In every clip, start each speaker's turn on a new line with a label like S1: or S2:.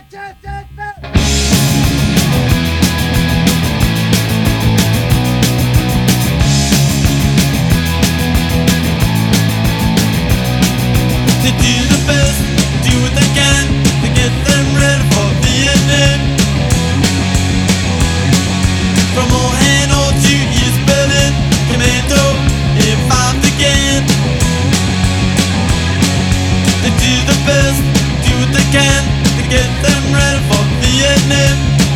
S1: They do the best, do what they can to get them ready for Vietnam. From all Hanoi to East Berlin, Commando involved again. They do the best, do what they can to get them ready for Vietnam.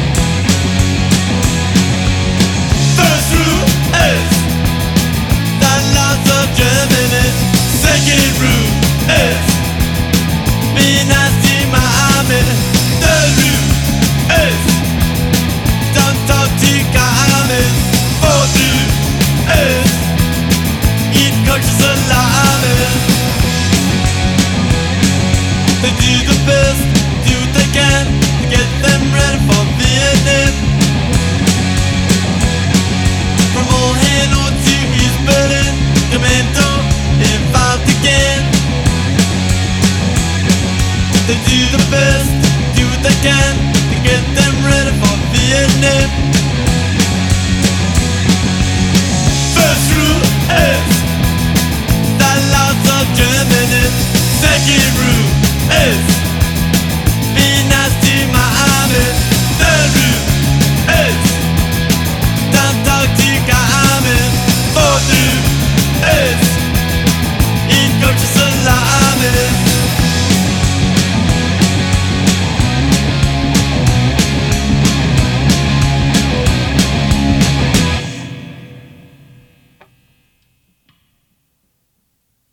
S1: First rule is the laws of Germany. Second rule is be nice to my army. Third rule is don't talk to commies. Fourth rule is eat coaches salami. They do the best, do what they can to get them ready for Vietnam. From all Hanoi to East Berlin, Commando involved again. They do the best, do what they can to get them ready for Vietnam. First rule is the laws of Germany.